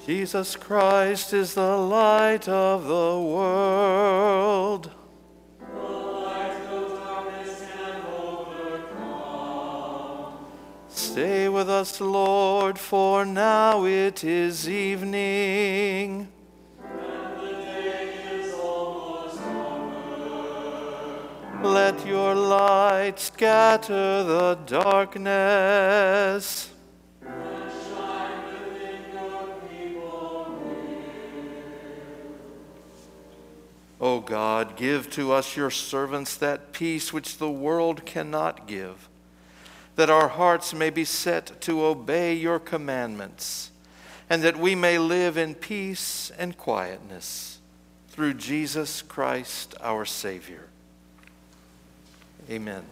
Jesus Christ is the light of the world. The light of darkness can overcome. Stay with us, Lord, for now it is evening. And the day is almost over. Let your light scatter the darkness. And shine within your people O God, give to us, your servants, that peace which the world cannot give, that our hearts may be set to obey your commandments, and that we may live in peace and quietness, through Jesus Christ our Savior. Amen.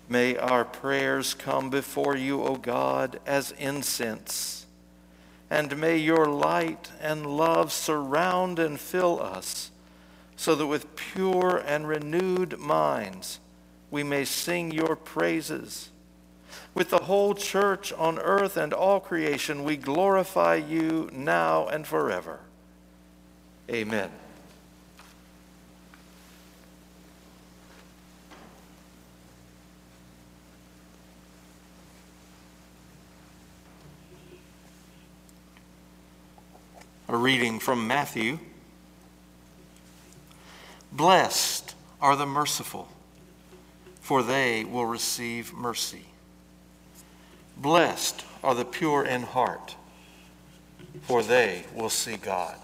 May our prayers come before you, O God, as incense, and may your light and love surround and fill us, so that with pure and renewed minds we may sing your praises. With the whole church on earth and all creation, we glorify you now and forever. Amen. A reading from Matthew. Blessed are the merciful, for they will receive mercy. Blessed are the pure in heart, for they will see God.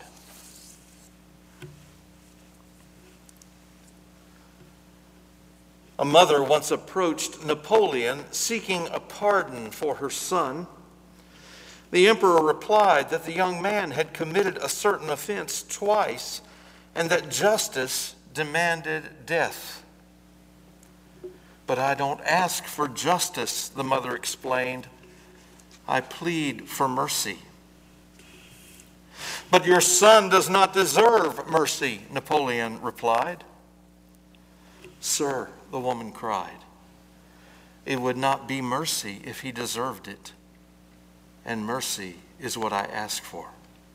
A mother once approached Napoleon seeking a pardon for her son. The emperor replied that the young man had committed a certain offense twice and that justice demanded death. But I don't ask for justice, the mother explained. I plead for mercy. But your son does not deserve mercy, Napoleon replied. Sir, the woman cried, it would not be mercy if he deserved it. And mercy is what I ask for.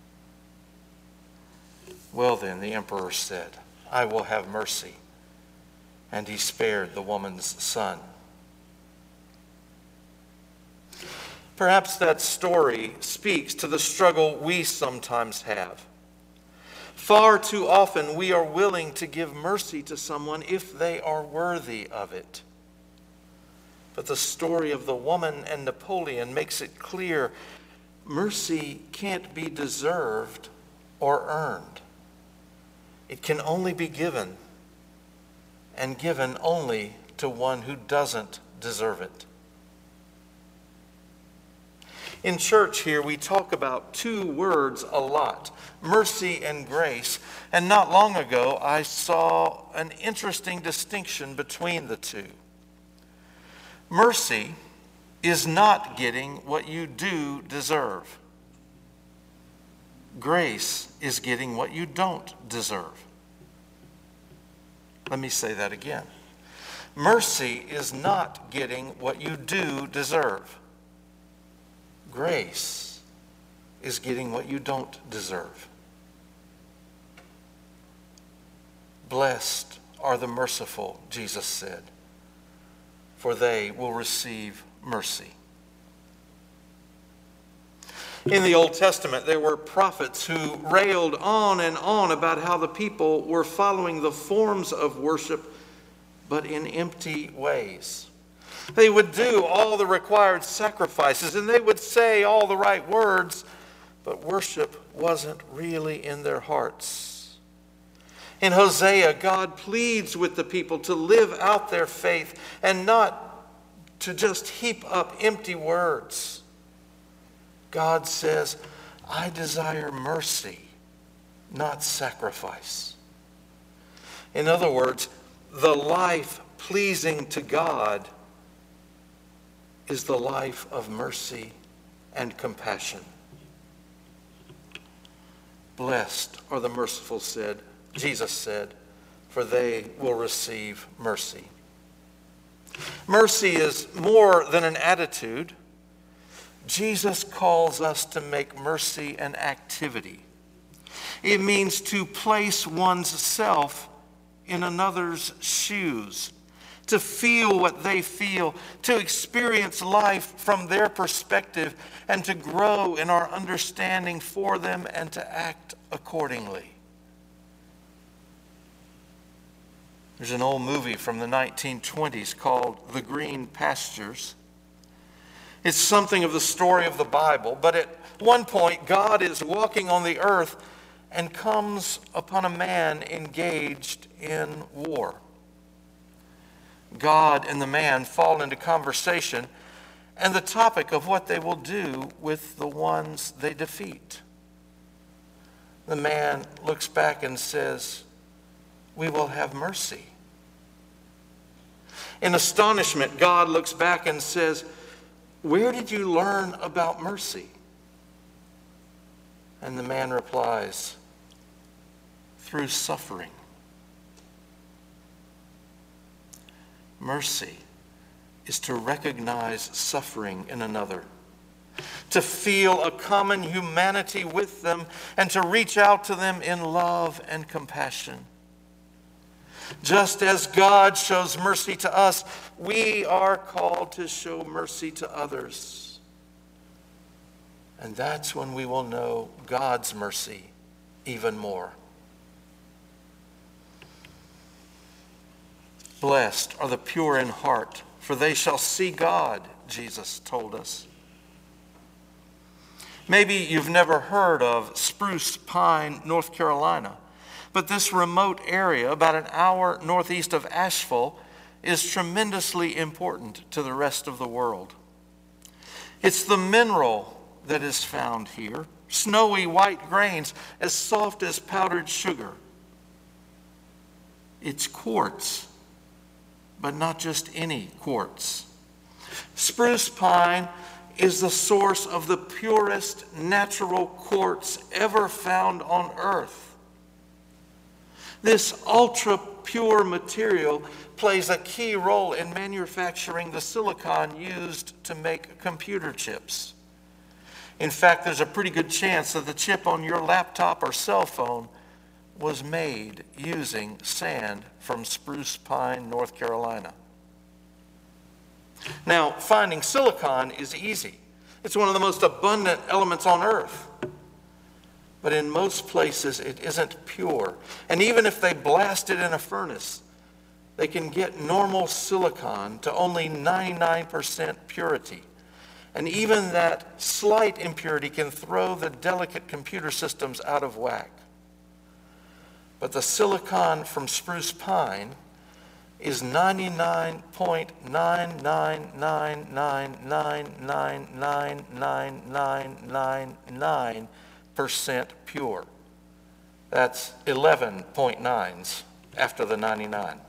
Well then, the emperor said, I will have mercy. And he spared the woman's son. Perhaps that story speaks to the struggle we sometimes have. Far too often we are willing to give mercy to someone if they are worthy of it. But the story of the woman and Napoleon makes it clear mercy can't be deserved or earned. It can only be given, and given only to one who doesn't deserve it. In church here, we talk about two words a lot, mercy and grace. And not long ago, I saw an interesting distinction between the two. Mercy is not getting what you do deserve. Grace is getting what you don't deserve. Let me say that again. Mercy is not getting what you do deserve. Grace is getting what you don't deserve. Blessed are the merciful, Jesus said, for they will receive mercy. In the Old Testament, there were prophets who railed on and on about how the people were following the forms of worship, but in empty ways. They would do all the required sacrifices, and they would say all the right words, but worship wasn't really in their hearts. In Hosea, God pleads with the people to live out their faith and not to just heap up empty words. God says, I desire mercy, not sacrifice. In other words, the life pleasing to God is the life of mercy and compassion. Blessed are the merciful, Jesus said, for they will receive mercy. Mercy is more than an attitude. Jesus calls us to make mercy an activity. It means to place one's self in another's shoes, to feel what they feel, to experience life from their perspective, and to grow in our understanding for them and to act accordingly. There's an old movie from the 1920s called The Green Pastures. It's something of the story of the Bible, but at one point, God is walking on the earth and comes upon a man engaged in war. God and the man fall into conversation, and the topic of what they will do with the ones they defeat. The man looks back and says, "We will have mercy." In astonishment, God looks back and says, "Where did you learn about mercy?" And the man replies, "Through suffering." Mercy is to recognize suffering in another, to feel a common humanity with them, and to reach out to them in love and compassion. Just as God shows mercy to us, we are called to show mercy to others. And that's when we will know God's mercy even more. Blessed are the pure in heart, for they shall see God, Jesus told us. Maybe you've never heard of Spruce Pine, North Carolina, but this remote area, about an hour northeast of Asheville, is tremendously important to the rest of the world. It's the mineral that is found here, snowy white grains as soft as powdered sugar. It's quartz, but not just any quartz. Spruce pine is the source of the purest natural quartz ever found on earth. This ultra-pure material plays a key role in manufacturing the silicon used to make computer chips. In fact, there's a pretty good chance that the chip on your laptop or cell phone was made using sand from Spruce Pine, North Carolina. Now, finding silicon is easy. It's one of the most abundant elements on earth. But in most places, it isn't pure. And even if they blast it in a furnace, they can get normal silicon to only 99% purity. And even that slight impurity can throw the delicate computer systems out of whack. But the silicon from spruce pine is 99.999999999% pure. That's 11.9s after the 99.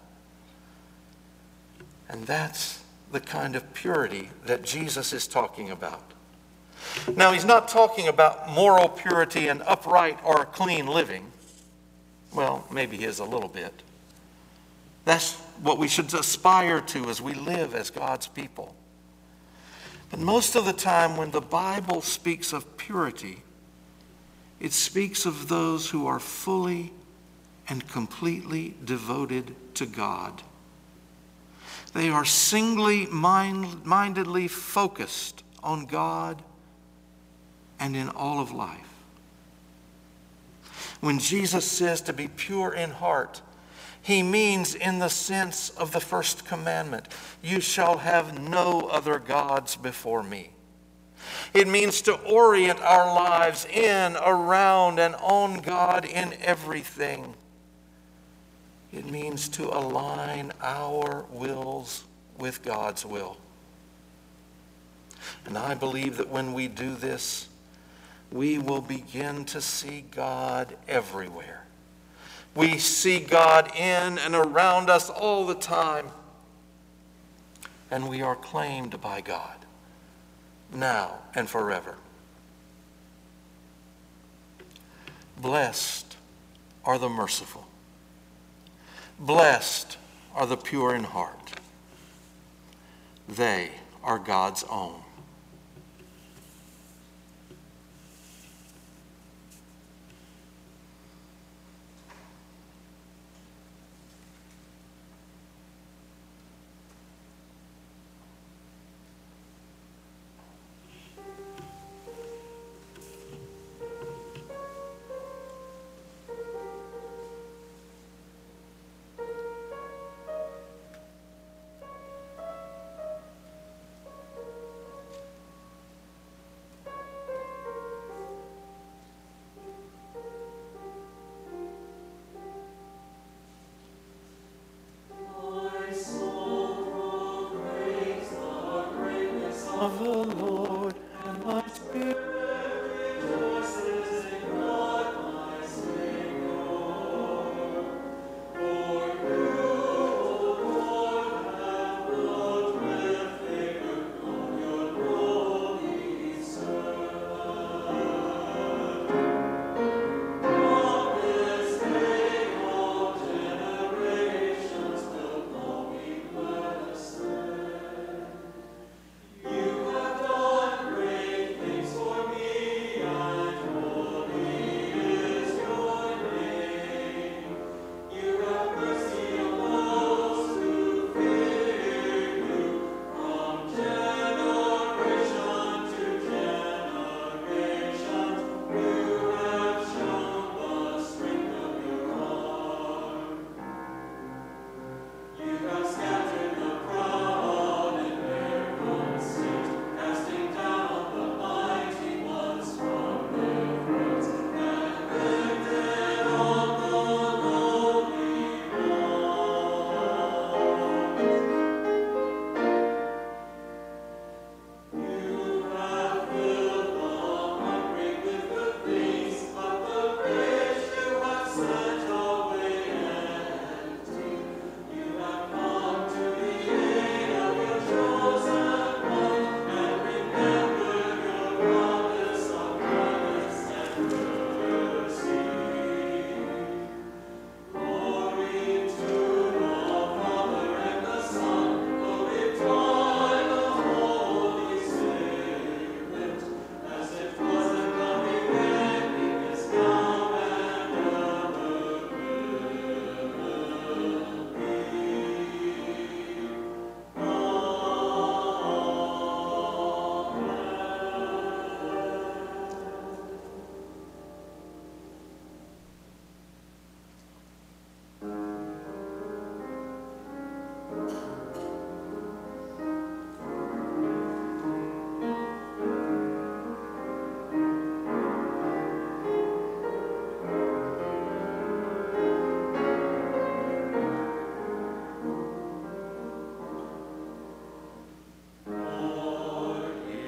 And that's the kind of purity that Jesus is talking about. Now, he's not talking about moral purity and upright or clean living. Well, maybe he is a little bit. That's what we should aspire to as we live as God's people. But most of the time when the Bible speaks of purity, it speaks of those who are fully and completely devoted to God. They are singly mindedly focused on God and in all of life. When Jesus says to be pure in heart, he means in the sense of the first commandment, "You shall have no other gods before me." It means to orient our lives in, around, and on God in everything. It means to align our wills with God's will. And I believe that when we do this, we will begin to see God everywhere. We see God in and around us all the time. And we are claimed by God, now and forever. Blessed are the merciful. Blessed are the pure in heart. They are God's own. Of the Lord, and my spirit rejoices in God my Savior. For you, O Lord, have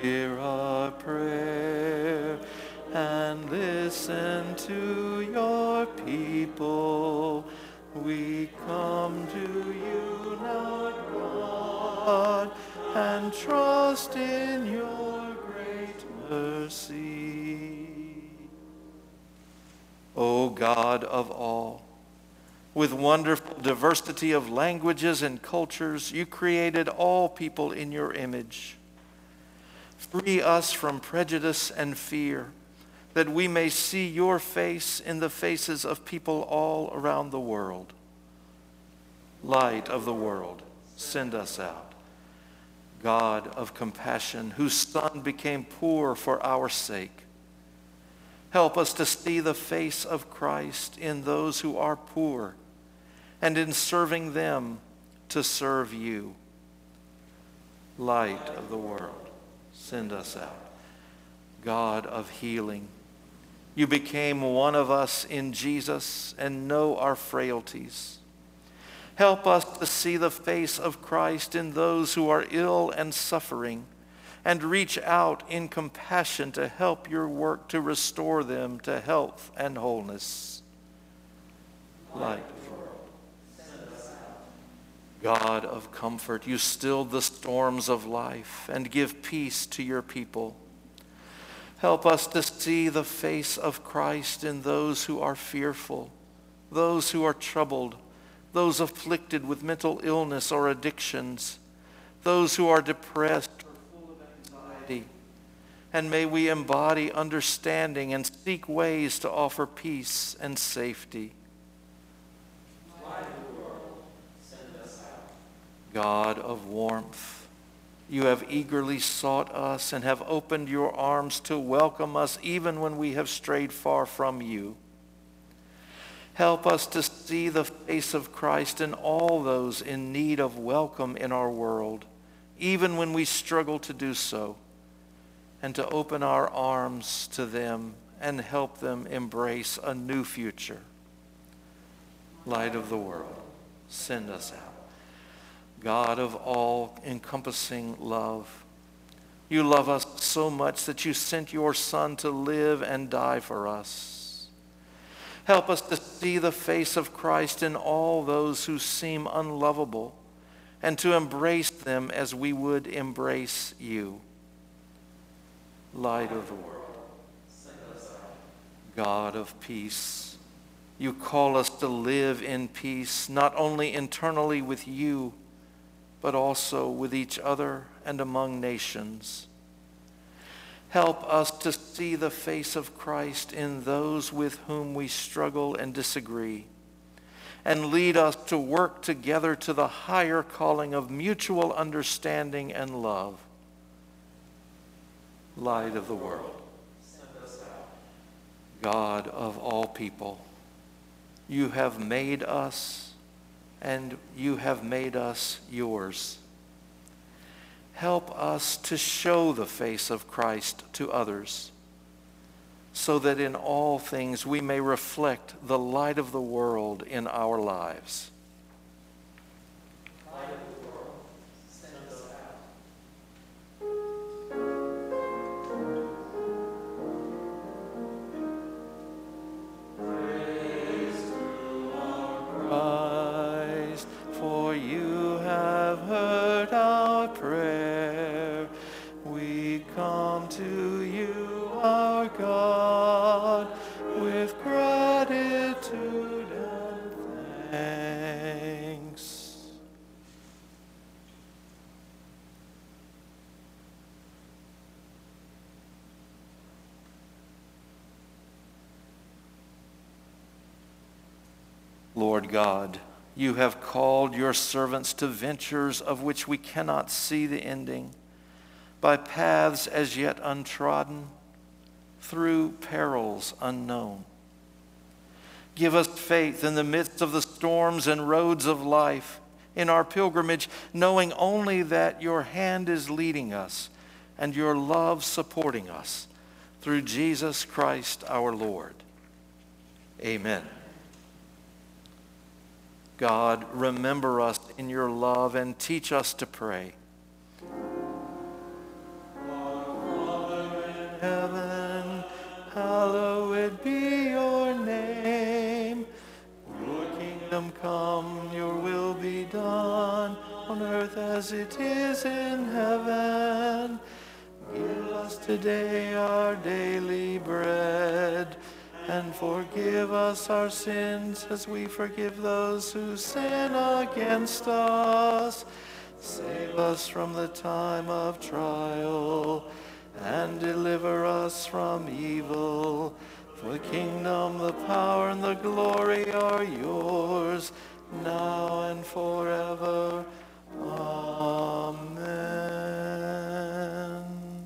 Hear our prayer and listen to your people. We come to you now, God, and trust in your great mercy. O God of all, with wonderful diversity of languages and cultures, you created all people in your image. Free us from prejudice and fear, that we may see your face in the faces of people all around the world. Light of the world, send us out. God of compassion, whose Son became poor for our sake, help us to see the face of Christ in those who are poor, and in serving them to serve you. Light of the world, send us out. God of healing, you became one of us in Jesus and know our frailties. Help us to see the face of Christ in those who are ill and suffering, and reach out in compassion to help your work to restore them to health and wholeness. Light of the world, send us out. God of comfort, you stilled the storms of life and give peace to your people. Help us to see the face of Christ in those who are fearful, those who are troubled, those afflicted with mental illness or addictions, those who are depressed or full of anxiety. And may we embody understanding and seek ways to offer peace and safety. Light of the world, send us out. God of warmth, you have eagerly sought us and have opened your arms to welcome us even when we have strayed far from you. Help us to see the face of Christ in all those in need of welcome in our world, even when we struggle to do so, and to open our arms to them and help them embrace a new future. Light of the world, send us out. God of all encompassing love, you love us so much that you sent your Son to live and die for us. Help us to see the face of Christ in all those who seem unlovable, and to embrace them as we would embrace you. Light of the world, send us out. God of peace, you call us to live in peace, not only internally with you, but also with each other and among nations. Help us to see the face of Christ in those with whom we struggle and disagree, and lead us to work together to the higher calling of mutual understanding and love. Light of the world, send us out. God of all people, you have made us, and you have made us yours. Help us to show the face of Christ to others, so that in all things we may reflect the light of the world in our lives. Light of the world, send us out. Praise to our Christ, for you have heard our prayer. We come to you, our God, with gratitude and thanks. Lord God, you have called your servants to ventures of which we cannot see the ending, by paths as yet untrodden, through perils unknown. Give us faith in the midst of the storms and roads of life, in our pilgrimage, knowing only that your hand is leading us and your love supporting us, through Jesus Christ our Lord. Amen. God, remember us in your love and teach us to pray. Lord, heaven, hallowed be your name. Your kingdom come, your will be done, on earth as it is in heaven. Give us today our daily bread, and forgive us our sins as we forgive those who sin against us. Save us from the time of trial, and deliver us from evil. For the kingdom, the power, and the glory are yours, now and forever. Amen.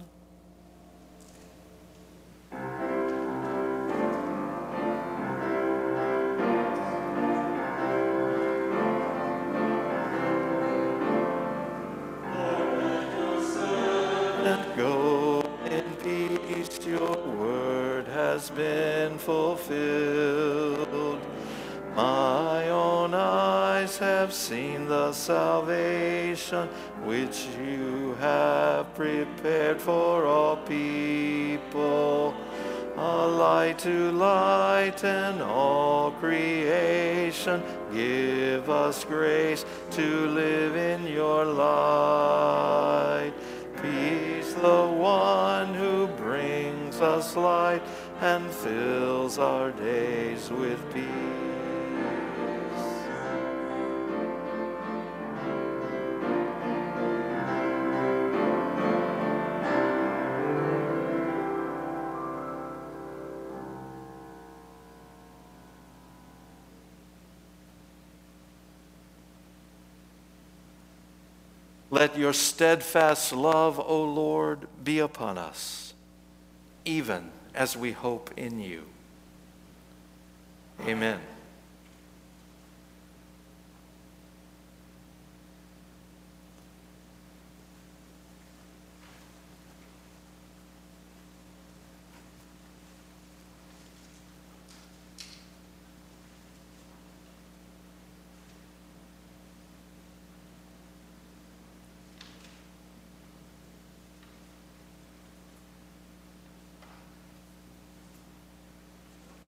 And go in peace, your word has been fulfilled. My own eyes have seen the salvation which you have prepared for all people, a light to lighten all creation. Give us grace to live in your light. Peace, the one who brings us light and fills our days with peace. Let your steadfast love, O Lord, be upon us, even as we hope in you. Amen.